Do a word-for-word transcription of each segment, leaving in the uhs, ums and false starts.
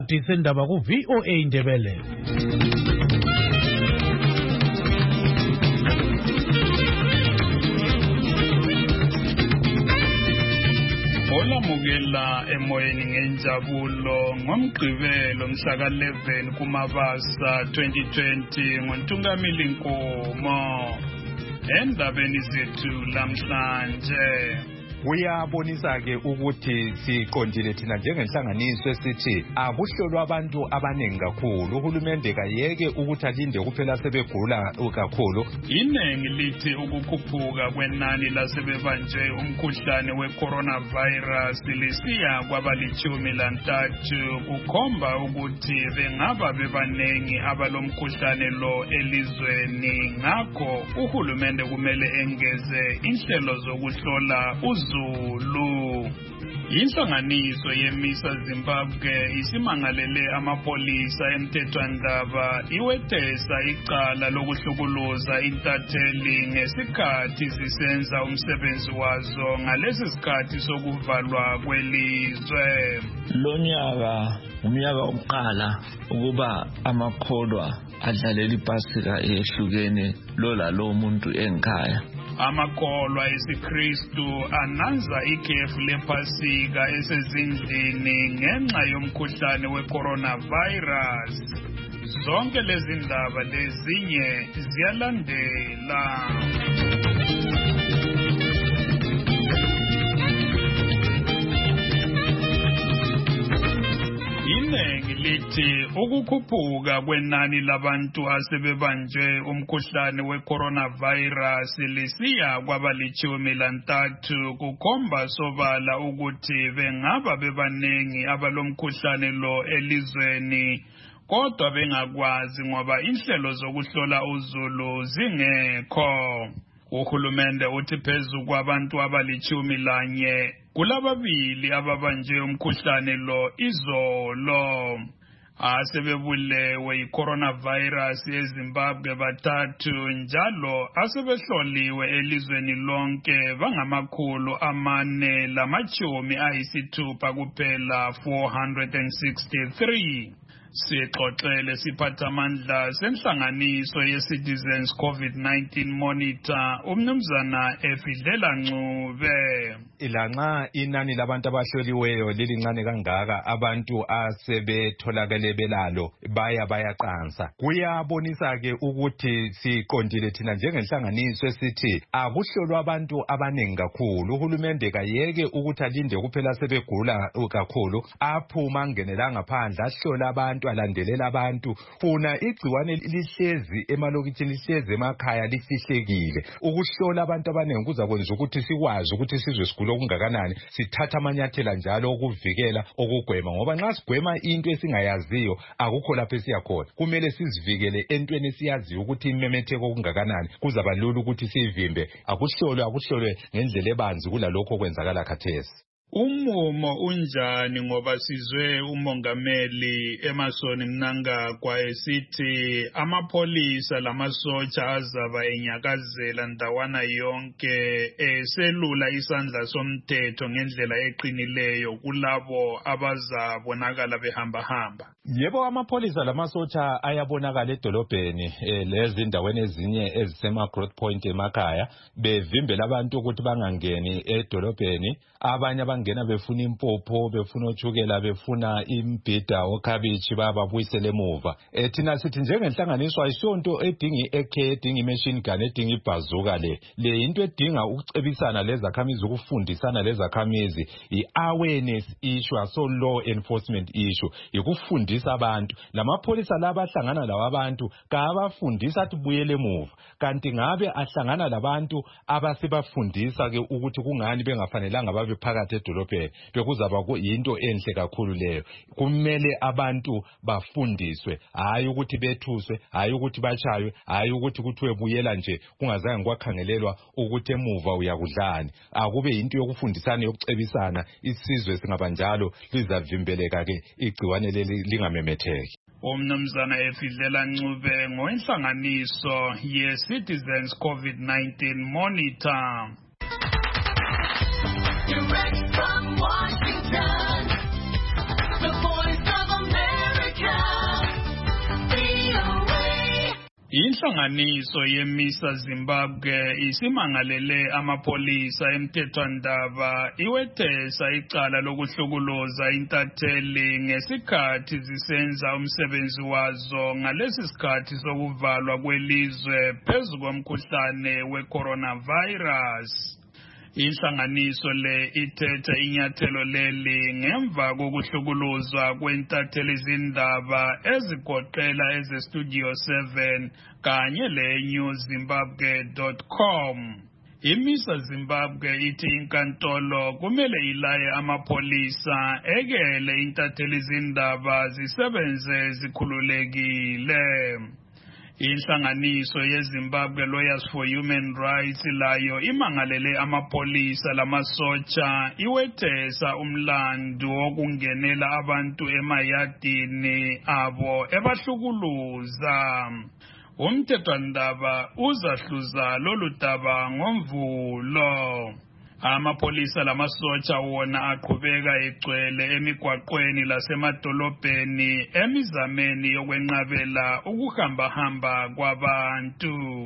Disendaba ku V O A Indebele. Olamukela emoyeni ngenjabulo ngomgqibelo mhla eleven kuMabasa twenty twenty ngoNtungamili Nkomo. Endabeni zethu lamhlanje kuyabonisa ke ukuthi siqondile thina njengenhlanganiso esithi akuhlolwa abantu abaningi kakhulu. Uhulumende kayeke ukuthi alinde kuphela sebegula kakhulu. Inengi lithi ukukhuphuka kwenani lasebebanjwe umkhuhlane we-coronavirus lisiya kwabalitshumi lantathu kukhomba ukuthi bengaba bebanengi abalomkhuhlane lo elizweni. Ngakho uhulumende kumele engeze inhlelo zokuhlola uz Zulu. Inhlanganiso yeMisa Zimbabwe isimangalele amapolisa emthethwandaba iwethesa icala lokuhlukuluza intatheli ngesikhathi zisenza umsebenzi wazo ngalesi sikhathi sokuvalwa kwelizwe. Lonyaka umnyaka oqala ukuba amakholwa adlalela iPasika ehlukene lola lo muntu enkhaya. Amakholwa esiKristu ananza ikhefu lePasika esezindlini ngenxa yomkhuhlane we-coronavirus. Zonke lezi ndaba lezinye ziyalandela. Inengi lithi ukukhuphuka kwenani labantu asebebanjwe umkhuhlane we-coronavirus lisiya kwabalitshumi lantathu kukhomba sobala ukuthi bengaba bebanengi abalomkhuhlane lo elizweni, kodwa bengakwazi ngoba inhlelo zokuhlola uzulu zingekho. Uhulumende uthi phezu kwabantu abalitshumi lanye kulababili ababanjwe umkhuhlane lo izolo. Asebebulewe i-coronavirus eZimbabwe bathathu njalo asebehloliwe elizweni lonke bangamakhulu amane lamachumi ayisithupha kuphela four hundred sixty-three. Sixoxele siphathamandla senhlanganiso ye-Citizens COVID nineteen Monitor umnumzana Efidlela Ncube. Ilanxa inani labantu abahloliweyo lilincane kangaka, abantu asebetholakele belalo baya bayaqansa. Kuyabonisa ke ukuthi siqondile thina njengenhlanganiso esithi akuhlolwa abantu abaningi kakhulu. Uhulumende kayeke ukuthi alinde kuphela sebegula kakhulu aphuma angenela ngaphandle ahlola abantu alandelela abantu. Funa igciwane lihlezi emalokitshini lihlezi emakhaya lifihlekile. Ukuhlola abantu abaningi kuzakwenza ukuthi sikwazi ukuthi sizwe sigula okungakanani, sithatha amanyathela njalo ukuvikela okugwema, ngoba nxa sigwema into esingayaziyo akukho lapho esiyakhona. Kumele sizivikele entweni esiyaziyo ukuthi imemetheko okungakanani, kuzaba lula ukuthi sivimbe. Akuhlolwe akuhlolwe ngendlela ebanzi kulalokho kwenzakala khathesi. Umumo unjani ngoba sizwe umongameli Emerson Mnangagwa esithi amapolisa lamasotsha azaba enyakazela ndawana yonke eselula isandla somthetho ngendlela eqinileyo kulabo abazabonakala behamba hamba. Yebo, amapolisa lamasotsha ayabonakala edolobheni eh, lezi ndaweni ezinye ezisema Growth Point emakhaya bevimbela abantu ukuthi bangangeni edolobheni. Abanye bangena befuna impopho, befuna otshukela, befuna imbhida okhabichi bababuyisele emuva. Eh thina sithi njengenhlanganiso ayisonto edingi ekhe edingi imachine gun edingi ibhazuka le. Le into edinga ukucebisana lezakhamizi, ukufundisana lezakhamizi, i-awareness issue, so law enforcement issue, ikufundisa abantu. Lamapolisa laba ahlangana lawa abantu kabafundisa athi buyele emuva, kanti ngabe ahlangana labantu abasebafundisa ke ukuthi kungani bengafanelanga babe phakathi edolobheni. Bekuzaba yinto enhle kakhulu leyo. Kumele abantu bafundiswe, hayi ukuthi bethuswe, hayi ukuthi bachaywe, hayi ukuthi kuthiwe buyela nje kungazange kwakhangelelwa ukuthi emuva uyakudlani. Akube yinto yokufundisana yokucebisana, isizwe singabanjalo lizavimbeleka ke igciwane leli lingamemetheki. Umnumzana Efidlela Ncube ngoinhlanganiso ye-Citizens COVID nineteen Monitor. Direct from Washington, the Voice of America. Inhlanganiso yeMisa Zimbabwe isimangalele amapolisa emthethwandaba iwethesa icala lokuhlukuluza intatheli ngesikhathi zisenza umsebenzi wazo ngalesi sikhathi sokuvalwa kwelizwe phezu komkhuhlane we-coronavirus. Inhlanganiso le ithetha inyathelo leli ngemva kokuhlukuluzwa kwentatheli zindaba ezigoqela eze Studio seven kanye le New Zimbabwe dot com. IMisa Zimbabwe ithi inkantolo kumele ilaye amapolisa ekele intatheli zindaba zisebenze zikhululekile. Inhlanganiso yeZimbabwe Lawyers for Human Rights layo imangalele amapolisa lamasotsha iwethesa umlando wokungenela abantu emayadini abo ebahlukuluza. Umthethwandaba uzahluza lolu daba ngoMvulo. Amapolisa lamasotsha wona aqhubeka egcwele emigwaqweni lasemadolobheni emizameni yokwenqabela ukuhamba-hamba kwabantu.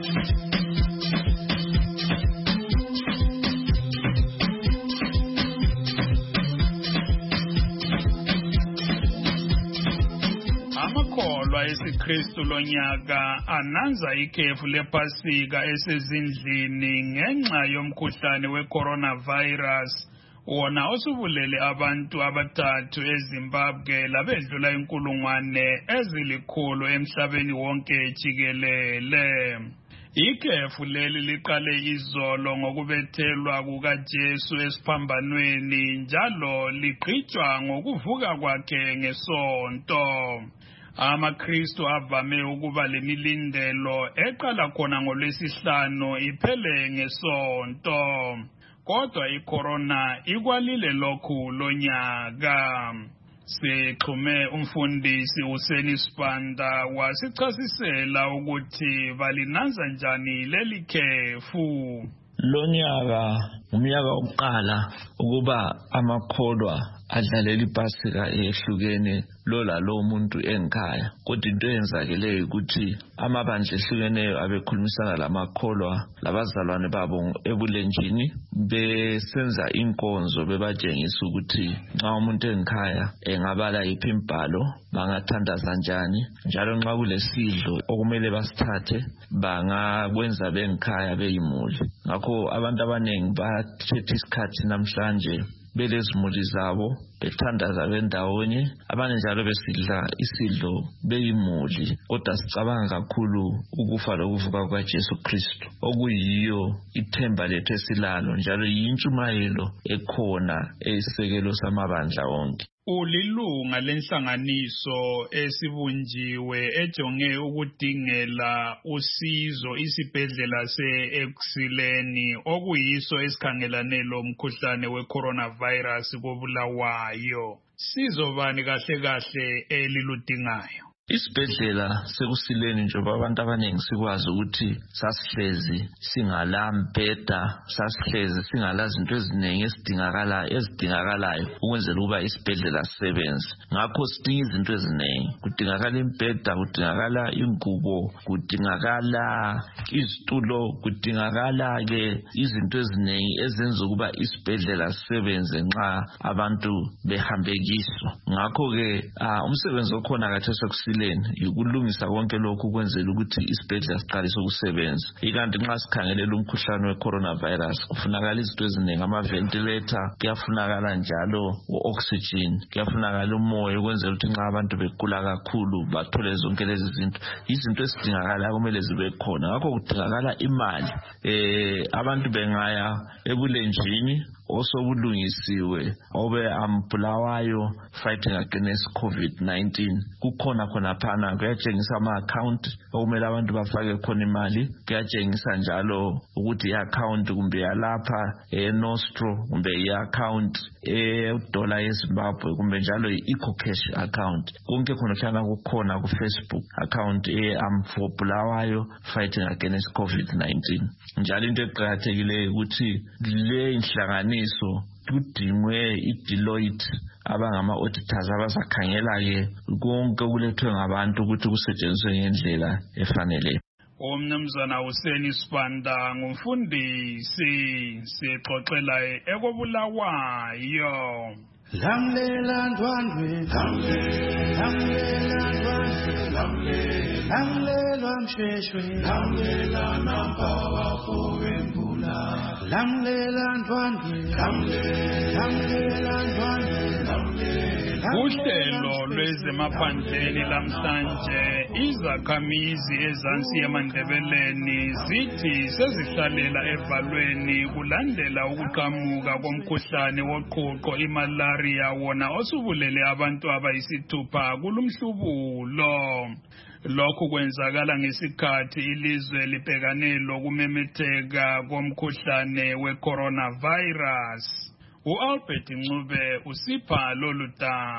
Amakholwa esiKristu lonyaka ananza ikhefu lePasika esezindlini ngenxa yomkhuhlane we-coronavirus wona osubulele abantu abathathu eZimbabwe labedlula inkulungwane ezilikhulu emhlabeni wonke jikelele. Ikhefu leli liqale izolo ngokubethelwa kukaJesu esiphambanweni njalo ligqitshwa ngokuvuka kwakhe ngesonto. AmaKristu avame ukuba lemilindelo eqala khona ngoLwesihlanu iphele ngesonto. Kodwa icorona ikwalile lokhu lonyaka. Sixhume umfundisi uSeni Sibanda wasichasisela ukuthi balinanza njani leli khefu. Lonyaka umnyaka wokuqala ukuba amakholwa adlalela iPasika ehlukene lola lo muntu enkhaya. Kodwa into eyenzakeleyo ukuthi amabandla ehlukeneyo abekhulumisana lamakholwa labazalwane babo ebulenjini besenza inkonzo bebatshengisa ukuthi nxa umuntu enkhaya engabala iphi imbhalo bangathandaza njani njalo nxa kulesidlo okumele basithathe bangakwenza benkhaya beyimuli. Ngakho abantu abanengi bathethe isikhathi namhlanje belezimuli zabo bethandaza bendawonye, abanye njalo besidla isidlo beyimuli. Kodwa sicabanga kakhulu ukufa lokuvuka kukaJesu Kristu okuyiyo ithemba lethu esilalo njalo yintshumayelo ekhona eyisekelo samabandla wonke. Ulilunga lenhlanganiso esibunjiwe ejonge ukudingela usizo isibhedlela se-Ekuseni okuyiso esikhangelane lomkhuhlane we-coronavirus kobulawayo. Sizobani kahle kahle eliludingayo? Isibhedlela sekusile njengoba abantu abaningi sikwazi ukuthi sasihlezi singalambheda, sasihlezi singalazi into eziningi esidingakala ezidingakalayo ukwenzela ukuba isibhedlela sisebenze. Ngakho sidinga izinto eziningi, kudingakala imbheda, kudingakala ingubo, kudingakala izitulo, kudingakala ke izinto eziningi ezenza ukuba isibhedlela sisebenze nxa abantu behambe kiso. Ngakho ke umsebenzi okhona kathesi sekusile ukulungisa konke lokhu kwenzela ukuthi isibhedlela siqalise ukusebenza. Ikanti nxa sikhangelela umkhuhlane we-coronavirus kufunakala izinto eziningi, ama-ventilator, kuyafunakala njalo u-oxygen, kuyafunakala umoya ukwenzela ukuthi nxa abantu begula kakhulu bathole zonke lezi zinto. Izinto esidingakala kumele zibe khona. Ngakho kudingakala imali. Eh abantu bengaya ebulenjini osobulungisiwe obe ambulawayo fighting against COVID nineteen. Kukhona khona phana kuyatshengisa ama-account okumele abantu bafake khona imali. Kuyatshengisa njalo ukuthi i-account kumbe yalapha e-Nostro kumbe i-account e-dollar yeZimbabwe kumbe njalo i-EcoCash account. Konke khona hlala kukhona ku-Facebook account e-ambulawayo fighting against COVID nineteen. Njalo into eqakathekileyo ukuthi le inhlangano so kudingwe iDeloitte abangama-auditors abasakhangela-ke konke kulethwe ngabantu ukuthi kusetshenziswe ngendlela efaneleyo. Umnumzana Hussein Sibanda ngumfundisi sixoxela ekobulawayo. Lamlela ndwandwe, lamlela ndwandwe, lamlela msheshwe, lamlela nampawa kowembula, lamlela ndwandwe, lamlela ndwandwe. Uhlelo lwezemaphandleni lamhlanje izakhamizi ezansi eMandebeleni zithi sezihlalela evalweni kulandela ukuqhamuka komkhuhlane woqhuqho imalaria wona osubulele abantu abayisithupha kulumhlubulo. Lokhu kwenzakala ngesikhathi ilizwe libhekane lokumemetheka komkhuhlane we-coronavirus. U-Albert Ncube usipha lolu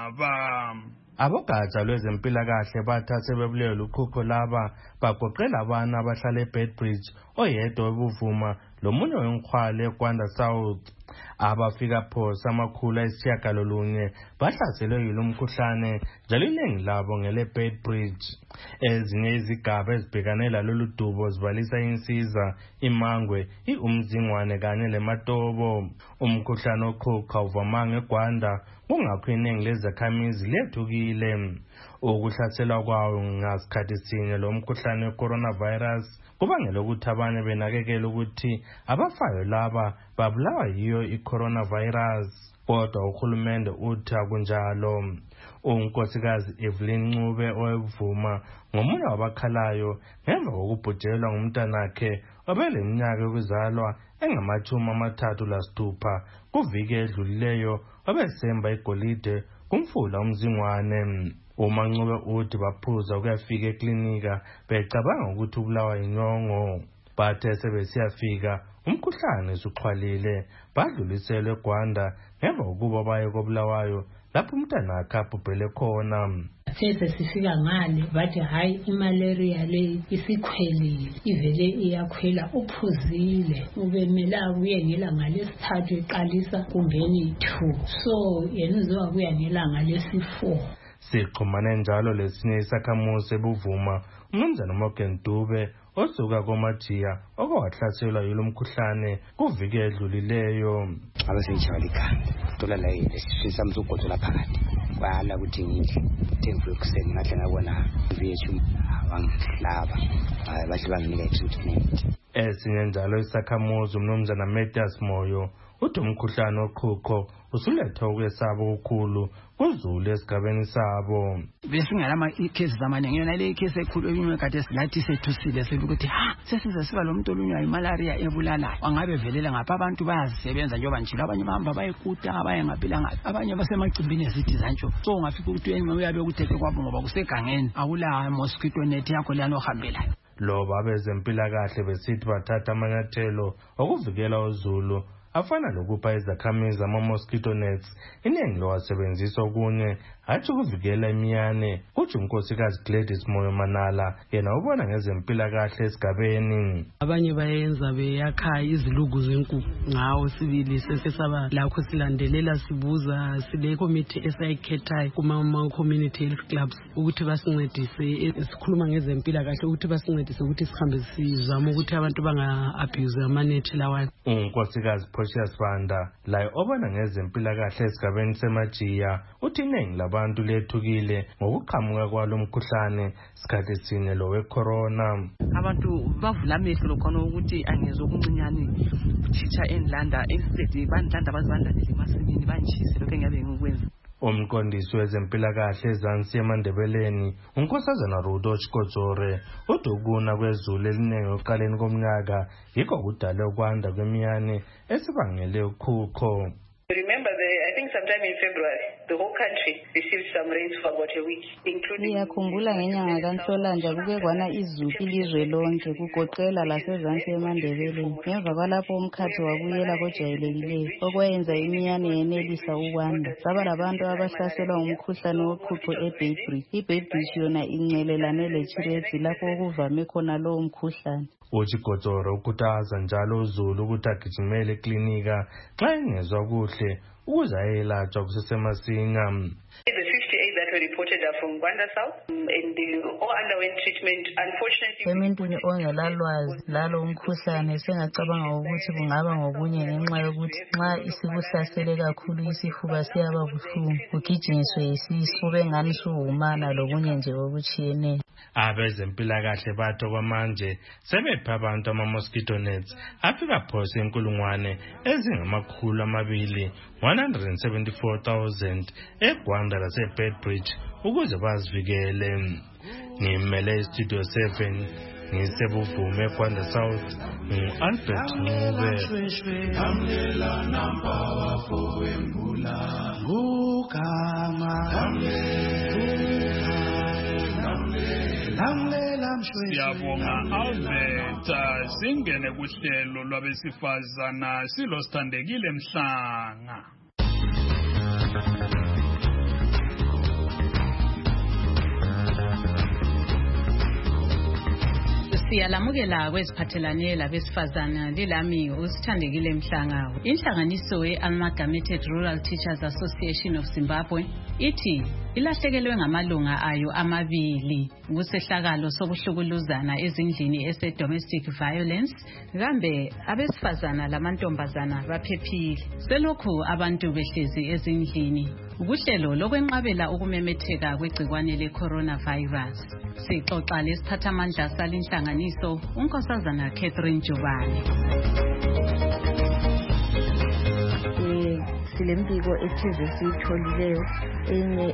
daba. Abogatsha lwezempilakahle bathathe bebulewe ukhukho laba bagoqela abana abahlala eBedbridge, oyedwa webuvuma lomunye wenkhwale eGwanda South. Abafika phosa amakhulu ayisishiyagalolunye bahlaselwe yilo mkhuhlane njalo iningi labo ngele Bedbridge. Ezinye izigaba ezibhekane lalolu dubo zibalisa insiza, imangwe, iumzingwane kanye leMatobo. Umkhuhlane oqhuqha uvamanga eGwanda kungakho iningi lezakhamizi lethukile. Ukuhlaselwa kwawo ngasikhathi sinye lo mkhuhlane we-coronavirus kubangela ukuthi abanye benakekela ukuthi abafayo laba babulawa yiyo i-coronavirus. Kodwa uhulumende uthi akunjalo. Unkosikazi Evelyn Ncube owevuma ngomunye wabakhalayo ngemva kokubhujelwa ngumntanakhe obeleminyaka yokuzalwa engamachumi amathathu lasithupha kuviki edlulileyo obesemba igolide kumfula umzingwane. Uma Ncube uthi baphuza ukuyafika eklinika becabanga ukuthi ubulawa inyongo. Bathe sebesiyafika umkhuhlane usuxhwalile badluliselwe eGwanda ngemva kokuba baye kobulawayo lapho umntanakhe abhubhele khona. Sese sifika ngale bathi hayi imalaria le isikhwelile ivele iyakhwela uphuzile ubemela kuye ngelanga lesithathu eqalisa kumbeni two so yena uzokuya ngelanga lesi-four. Siqhumane njalo lesinye isakhamuzi ebuvuma umnumzana Morgan Dube osuka koMajiya okwahlaselwa yilo mkhuhlane kuviki edlulileyo. Abaseyijwayele ikhanda thola la lesifisa mzugodola phakathi bala ukuthi ngidle temvu ekuseni ngahle ngabona iviyethu abangihlaba bahle banginika treatment. Esinye njalo isakhamuzi umnumzana Metias Moyo uthi umkhuhlane oqhuqho usuletha ukwesaba okukhulu kuzulu esigabeni sabo. Besingalama icases amaningi yona le case ekhulu eminye kade silathi sethusile sokuthi ha sesize siba lo muntu olunywa imalaria ebulalayo angabe velela ngapha abantu bayazisebenza njengoba njalo abanye bahamba bayekuta abaye ngaphila ngathi abanye basemacimbini ezithi zantsho so ungafika ukuthi yena uyabe ukuthethe kwabo ngoba kusegangeni awula mosquito net yakho lana ohambelayo. Loba abezempilakahle besithi bathatha amanyathelo okuvikela uzulu afana lokupha izakhamizi ama-mosquito nets iningi lowasebenzisa okunye hathi ukuvikela imiyane. Kuthi unkosikazi Gladys Moyo Manala yena ubona ngezempilakahle esigabeni. Abanye bayenza beyakha izilugu zenkukhu ngawo sibili sesesaba lakho silandelela sibuza sile committee esayikhethayo kuma community health clubs ukuthi basincedise esikhuluma ngezempilakahle ukuthi basincedise ukuthi sihambe sizama ukuthi abantu banga abuse amanethi lawa. Unkosikazi Precious Banda laye obona ngezempilakahle esigabeni seMajiya uthi iningi labantu lethukile ngokuqhamuka kwalo mkhuhlane sikhathi sine lo we-corona. Abantu bavula amehlo lokhona ukuthi angezwe okuncinyane uthitha enlanda instead bandlanda bazibandlalele emasimini banjise lokho engabe ngikwenza. Umqondisi wezempilakahle ezansi eMandebeleni unkosazana Rudo Chikodzore uthi ukuna kwezulu eliningi oqaleni komnyaka yikho kudale ukwanda kwemiyane esibangele ukhukho. Remember, the, I think sometime in February, the whole country received some rains for about a week, including... Ngiyakhumbula ngenyanga kaNhlolanja kuke kwana izulu ilizwe lonke kugoqela lasezansi eMandebeleni. Ngemva kwalapho umkhathi wabuyela kojayelekileyo okwayenza imiyane yenelisa ukwanda. Saba labantu abahlaselwa ngumkhuhlane woqhuqho eBedbridge. iBedbridge yona incelelane leChiredzi lapho okuvame khona lowo mkhuhlane. uChikodzoro ukhuthaza njalo uzulu ukuthi agijimele eklinika xa engezwa kuhle ukuze ayelatshwa kusesemasinya. The fifty-eight that were reported are from Gwanda South and they all underwent treatment. Unfortunately, emuntwini ongelalwazi lalo umkhuhlane sengacabanga ukuthi kungaba ngokunye ngenxa yokuthi nxa isikuhlasele kakhulu isifuba siyaba buhlungu ugijinyiswe yisisu kube ngani suhumana lokunye nje okutshiyeneyo. Abezempilakahle bathi kwamanje sebephe abantu ama-mosquito nets afika phose inkulungwane ezingamakhulu amabili one hundred seventy-four thousand eGwanda laseBedbridge ukuze bazivikele. Ngimele istudio seven ngisebuvume eGwanda South ngu-Albert Ncube. Siyabonga Albert. Singene kuhlelo lwabesifazana silo Sithandekile Mhlanga. Siyalamukela kweziphathelane labesifazana lilami uSithandekile Mhlanga. Inhlanganiso ye-Amalgamated Rural Teachers Association of Zimbabwe ithi ilahlekelwe ngamalunga ayo amabili kusehlakalo sokuhlukuluzana ezindlini ese domestic violence, kambe abesifazana lamantombazana baphephile. Selokhu abantu behlezi ezindlini ukuhlelo lokwenqabela ukumemetheka kwegcikwane le-coronavirus. Sixoxa lesiphathamandla salinhlanganiso uNkosazana Catherine Jubane. Silembiko ethize siyitholileyo enye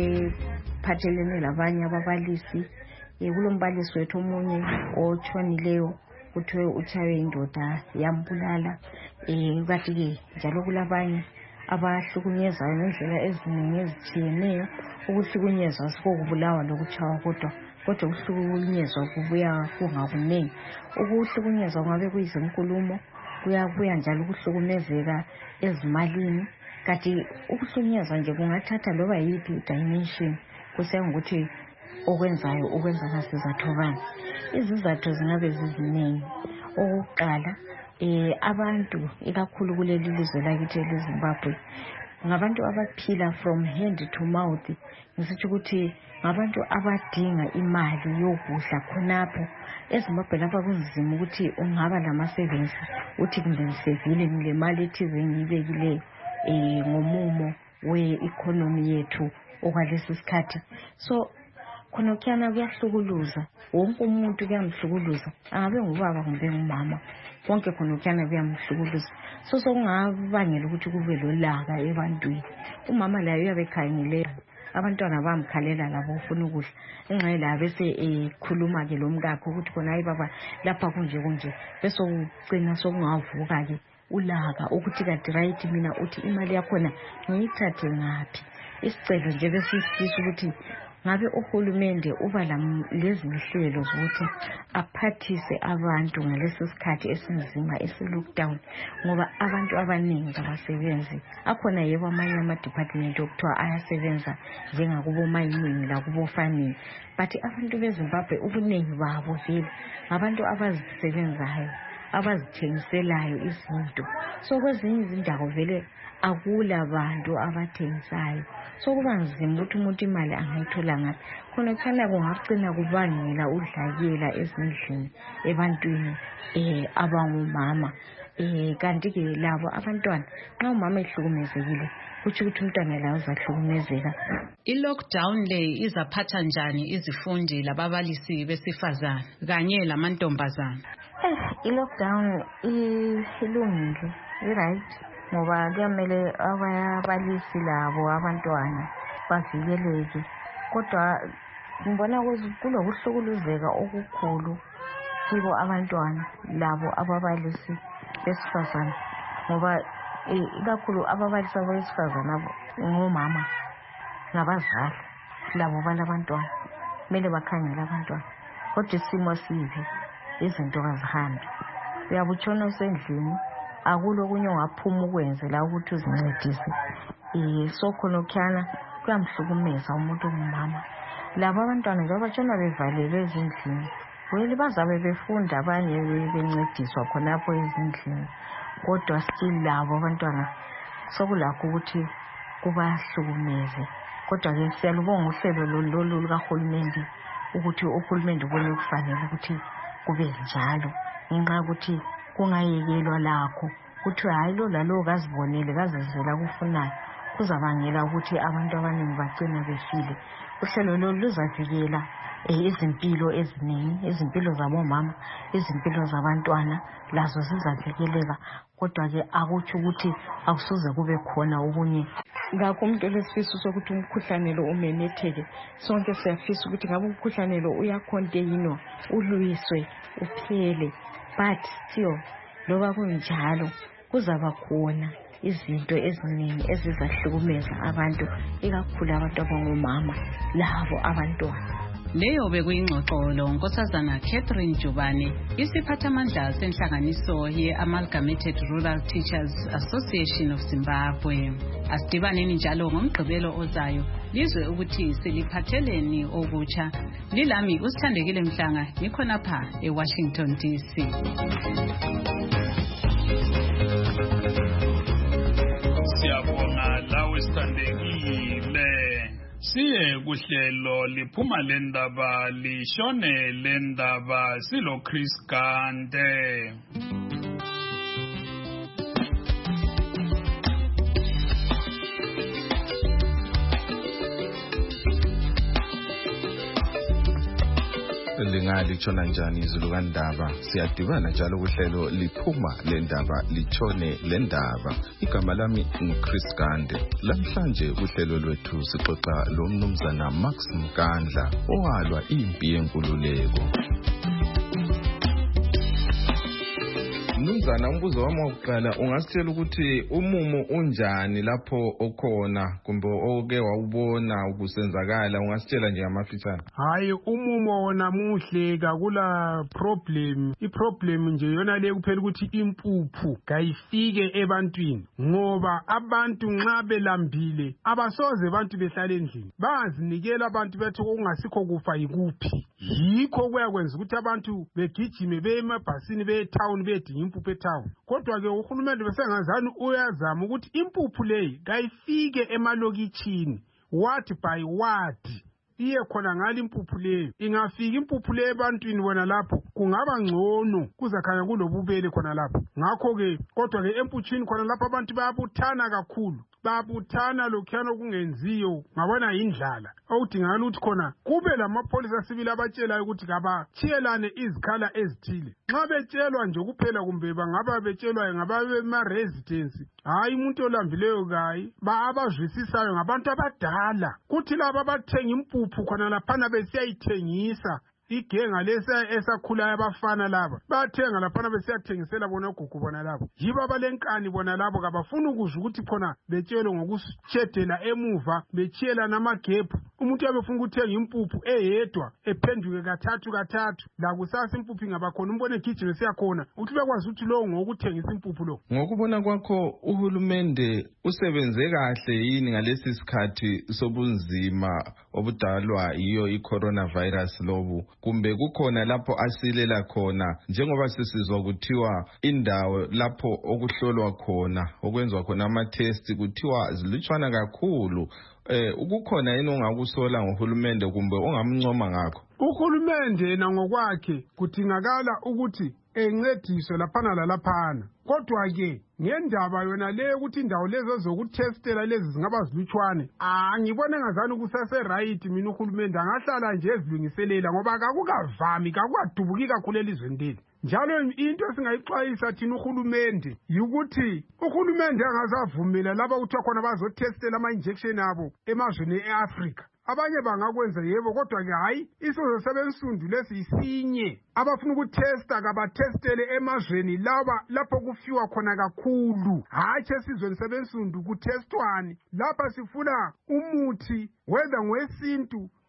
ephathelene labanye ababalisi. Kulombalisi wethu omunye otshonileyo kuthiwe utshaywe indoda yambulala. Kanti-ke njalo kulabanye abahlukunyezayo ngendlela eziningi ezitshiyeneyo. Ukuhlukunyezwa sikokubulawa lokutshaywa kodwa kodwa ukuhlukunyezwa kubuya kungakunengi. Ukuhlukunyezwa kungabe kuyizinkulumo, kuyabuya njalo ukuhlukumezeka ezimalini. Kanti ukuhlukunyezwa nje kungathatha loba yiphi dimension kusiya ngokuthi okwenzayo ukwenza ngasizathu bani. Izizathu zingabe ziziningi. Okokuqala, eh abantu ikakhulu kuleli lizwe lakithi leZimbabwe ngabantu abaphila from hand to mouth. Ngisho ukuthi ngabantu abadinga imali yokudla khonapho. EZimbabwe lapha kunzima ukuthi ungaba lama-savings uthi kumbe ngisevile ngile mali ethize ngiyibekileyo eh ngomumo we-economy yethu okwalesi sikhathi. So khona kuyana kuyahlukuluza, wonke umuntu kuyamhlukuluza, angabe ngubaba kumbe ngumama, konke khona kuyana kuyamhlukuluza. So sokungabangela ukuthi kube lolaka ebantwini. Umama laye uyabekhangile abantwana bamkhalela labo ufuna ukudla. Engxenye la bese ekhuluma ke lo mkakhe ukuthi khona hayi baba lapha kunje kunje, bese ucina sokungavuka ke ulaka ukuthi kanti right mina uthi imali yakhona ngiyithathe ngaphi. Isicelo nje besifisa ukuthi ngabe uhulumende uba lezi mihlelo zokuthi aphathise abantu ngalesi sikhathi esinzima esi-lockdown, ngoba abantu abaningi abasebenzi. Akhona yebo amanye ama-department okuthiwa ayasebenza njengakubo mining lakubo farming, but abantu beZimbabwe ubuningi babo vele ngabantu abazisebenzayo, abazithengiselayo izinto. So kwezinye izindawo vele akula bantu abathengisayo. So kuba nzima ukuthi umuntu imali angayithola ngaphi. Khona khona kungagcina kubangela udlakela ezindlini ebantwini eh abangumama. Eh kanti ke labo abantwana nxa umama ehlukumezekile kuthi ukuthi umntwana la uzahlukumezeka. I-lockdown le izaphatha njani izifundi lababalisi besifazana kanye lamantombazana? Eh i-lockdown ilungile, i-right, ngoba kuyamele ababalisi labo abantwana bavikeleke. Kodwa ngibona kulokuhlukuluzeka okukhulu kibo abantwana labo ababalisi besifazana, ngoba ikakhulu ababalisi besifazana ngomama ngabazali labo balabantwana kumele bakhangele abantwana. Kodwa isimo sibi, izinto kazihambi, uyabutshona usendlini akulokunye ungaphuma ukwenze la ukuthi uzincedise. Eh so khona kukhana kuyamhlukumeza umuntu ongumama. Labo abantwana nje batshona bevalelwe ezindlini, weli bazabe befunda abanye bencediswa khonapho ezindlini, kodwa still labo abantwana sokulakho ukuthi kubahlukumeze. Kodwa-ke siyalubonga uhlelo lolu lukahulumende ukuthi uhulumende ubone kufanele ukuthi kube njalo, ngenxa yokuthi kungayekelwa lakho kuthi hayi lo lalo kazibonele kazizela kufunayo, kuzabangela ukuthi abantu abaningi bagcina befile. Uhlelo lolu luzavikela izimpilo eziningi, izimpilo zabomama, izimpilo zabantwana lazo zizavikeleka. Kodwa-ke akutsho ukuthi akusuze kube khona okunye. Ngakho umuntu olesifiso sokuthi umkhuhlane lo umemetheke, sonke siyafisa ukuthi ngabe umkhuhlane lo uyakhontenwa, ulwiswe, uphele. But still loba kunjalo kuzaba khona izinto eziningi ezizahlukumeza abantu, ikakhulu abantu abangomama labo abantwana. Leyo bekuyingxoxolo Nkosazana Catherine Jubane, isiphathamandla senhlanganiso ye-Amalgamated Rural Teachers Association of Zimbabwe. Asidibaneni njalo ngomgqibelo ozayo lizwe ukuthi siliphatheleni okutsha. Lilami uSithandekile Mhlanga, nikhonapha eWashington D C. Siyabonga lawe Sithandekile. Siye kuhlelo liphuma lendaba lishone lendaba silo Chris Gande. Lingali chona njani izulu kandaba, siyadibana njalo kuhlelo liphuma lendaba lichone lendaba. Igama lami nguChris Gande. Lamhlanje kuhlelo lwethu sixoxa lo mnumzana Max Mkandla owalwa impi yenkululeko. Mnumzana, umbuzo wami wokuqala, ungasitshela ukuthi umumo unjani lapho okhona kumbe oke wawubona ukusenzakala? Ungasitshela nje ngamafitshane. Hayi, umumo wona muhle kakula problem. I-problem nje yona le kuphela ukuthi impuphu kayifike ebantwini, ngoba abantu nxa belambile abasoze abantu behlale endlini, bazinikela abantu bethi kungasikho kufa yikuphi. Yikho kuyakwenza ukuthi abantu begijime beye emabhasini beye town bedinga impuphu etown. Kodwa-ke uhulumende besengazani uyazama ukuthi impuphu leyi kayifike emalokitshini, ward by ward, iye khona ngale impuphu leyo. Ingafika impuphu leyo ebantwini bona lapho kungaba ngcono, kuzakhanya kulobubele khona lapho. Ngakho-ke kodwa-ke emputshini khona lapho abantu bayabuthana kakhulu, babuthana lokhuyana okungenziyo, ngabona yindlala. Okudingakala ukuthi khona kube lamapholisa sibili abatshelayo ukuthi kabatshiyelane izikhala ezithile. Nxa betshelwa nje kuphela kumbe bangaba betshelwa ngabema-residence, hayi umuntu olambileyo kayi, abazwisisayo ngabantu abadala. Kuthi laba abathenga impuphu khona laphana besiyayithengisa, igenga lesa esakhulayo abafana laba bathenga laphana besiyathengisela bona ogogo bona labo. Yibo abalenkani bona labo, kabafuna ukuzwa ukuthi khona betshelwe ngokushedela emuva, betshiyela namagebhu. Umuntu yabefuna ukuthenga impuphu eyedwa ephenduke kathathu kathathu, la kusasa impuphu ingabakhona umbone gijime siyakhona, uthi bekwazi ukuthi lo ngokuthengisa impuphu lo. Ngokubona kwakho uhulumende usebenze kahle yini ngalesi sikhathi sobunzima obudalwa iyo i-coronavirus lobu, kumbe kukhona lapho asilela khona, njengoba sisizwa kuthiwa indawo lapho okuhlolwa khona okwenzwa khona ama-test kuthiwa zilutshwana kakhulu? Eh ukukhona yini ongakusola ngohulumende kumbe ongamncoma ngakho? Uhulumende na ngokwakhe kudingakala ukuthi encediswe laphana lalaphana. Kodwa-ke ngendaba yona le ukuthi indawo lezo zokuthestela lezi zingaba zilutshwane, angibone ngazani kusase right mina uhulumende angahlala nje ezilungiselela, ngoba kakukavami kakukadubuki kakhulu elizweni leli. Njalo into singayixwayisa thina uhulumende yikuthi uhulumende angazavumela laba ukuthi khona bazothestela ama-injection abo emazweni e-Afrika. Abanye bangakwenza yebo, kodwa ke hayi isizwe sebensundu lesi isinye abafuna ukuthesta kabathestele emazweni laba lapho kufiwa khona kakhulu, hayi esizweni sebensundu kuthestwani. Lapha sifuna umuthi whether ngwesintu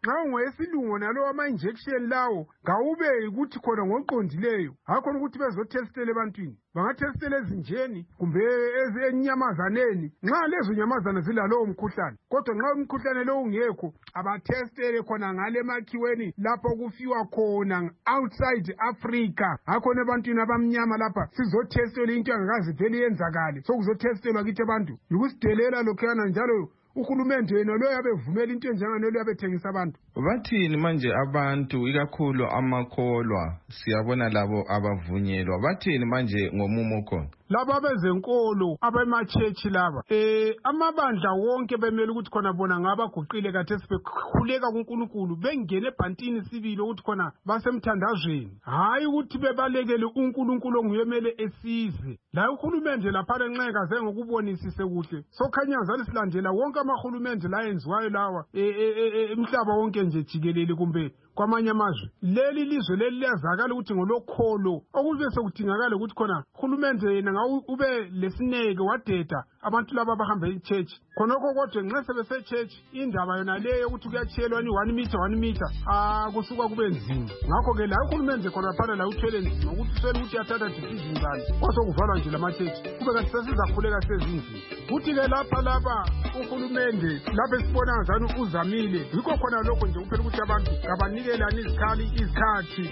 nxa ungowesilungu nalowo ama-injection lawo ngawube ukuthi khona ngoqondileyo hakhona ukuthi bezotestele ebantwini bangatestele ezinjeni kumbe enyamazaneni nxa lezo nyamazana zilalowo mkhuhlane kodwa nxa umkhuhlane lowo ungekho abatestele khona ngale emakhiweni lapho kufiwa khona outside Africa hakhona ebantwini abamnyama lapha sizotestela into angakazi vele yenzakale sokuzotestelwa kithi abantu yikusidelela lokhuyana njalo uhulumende yena lo yabevumela into njengane lo yabethengisa abantu. Bathini manje abantu ikakhulu amakholwa siyabona labo abavunyelwa bathini manje ngomumo khona? Laba bezenkolo abemachechi laba eh amabandla wonke bemele ukuthi khona bona ngabaguqile kade sibekhuleka kuNkulunkulu bengene ebhantini sibili ukuthi khona basemthandazweni hayi ukuthi bebalekele uNkulunkulu onguyemele esize la uhulumende lapha enxeka ze ngokubonisise kuhle sokhanyazana silandela wonke amahulumende la enziwayo lawa emhlaba wonke nje jikelele kumbe kwamanye amazwe leli lizwe leli liyazakala ukuthi ngolokholo okube sekudingakala ukuthi khona uhulumende yena ube lesineke wadeda abantu laba bahamba e-church khonokho kodwa nxa sebese church indaba yona leyo ukuthi kuyachelwa ni one meter one meter ah kusuka kube nzima ngakho ke la uhulumende khona phana la uthwele nzima ukuthi sele ukuthi yathatha decision zani kwasokuvalwa nje lama church kube kathi sesizakhuleka sezindlini kuthi ke lapha lapha uhulumende lapha esibona ngazani uzamile yikho khona lokho nje kuphela ukuthi abantu kabanikelani izikhali izikhathi.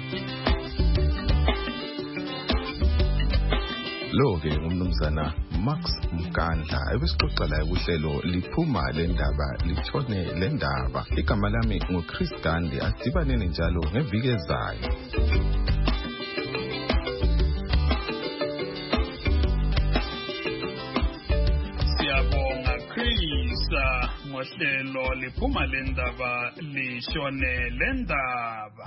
Lo-ke ngumnumzana Max Mkandla ebesixoxa laye kuhlelo liphuma le ndaba lithone le ndaba. Igama lami nguChris Gandhi asibanene njalo ngeviki ezayo. Siyabonga Chris ngohlelo liphuma le ndaba lishone le ndaba.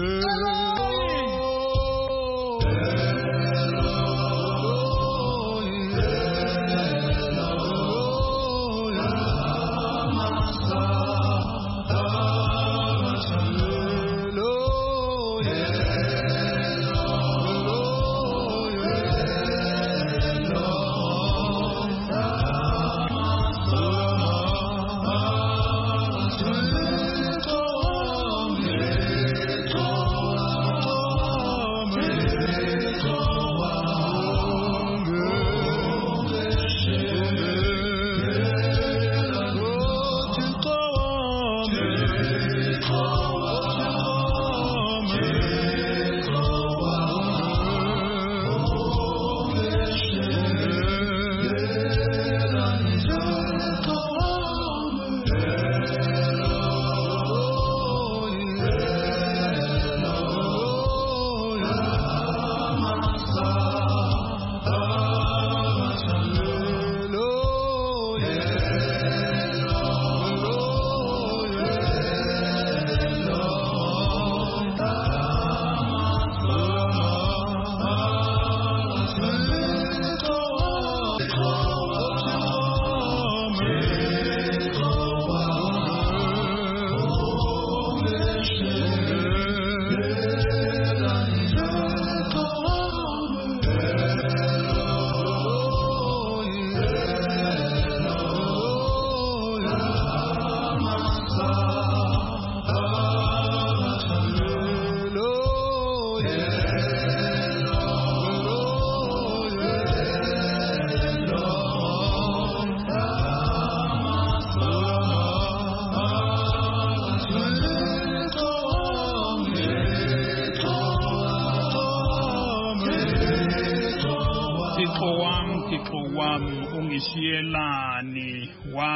Ungishiyelani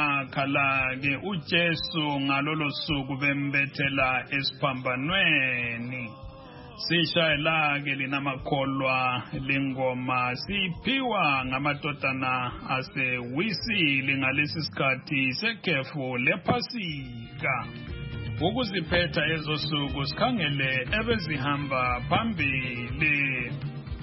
wakhala-ke uJesu ngalolo suku bembethela esiphambanweni sishayela-ke linamakholwa lengoma siphiwa ngamadodana asewisile ngalesi sikhathi sekhefu lephasika ukuziphetha ezo suku sikhangele ebezihamba phambili.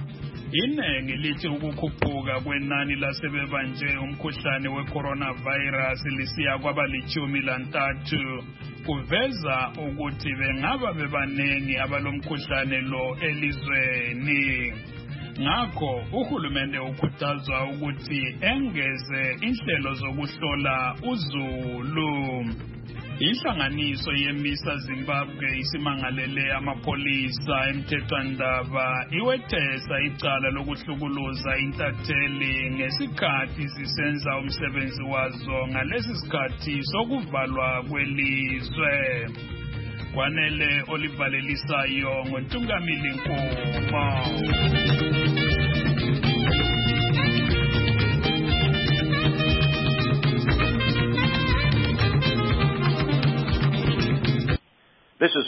Inengi lithi ukukhuphuka kwenani lasebebanje umkhuhlane we-coronavirus lisiya kwabalitshumi lantathu kuveza ukuthi bengaba bebanengi abalomkhuhlane lo elizweni. Ngakho uhulumende ukhuthazwa ukuthi engeze inhlelo zokuhlola uzulu. Inhlanganiso yemisa Zimbabwe isimangalele amapolisa emthethwandaba iwethesa icala lokuhlukuluza intatheli ngesikhathi zisenza umsebenzi wazo ngalesi sikhathi sokuvalwa kwelizwe. Kwanele olivalelisayo ngoNtungamili Nkomo. This is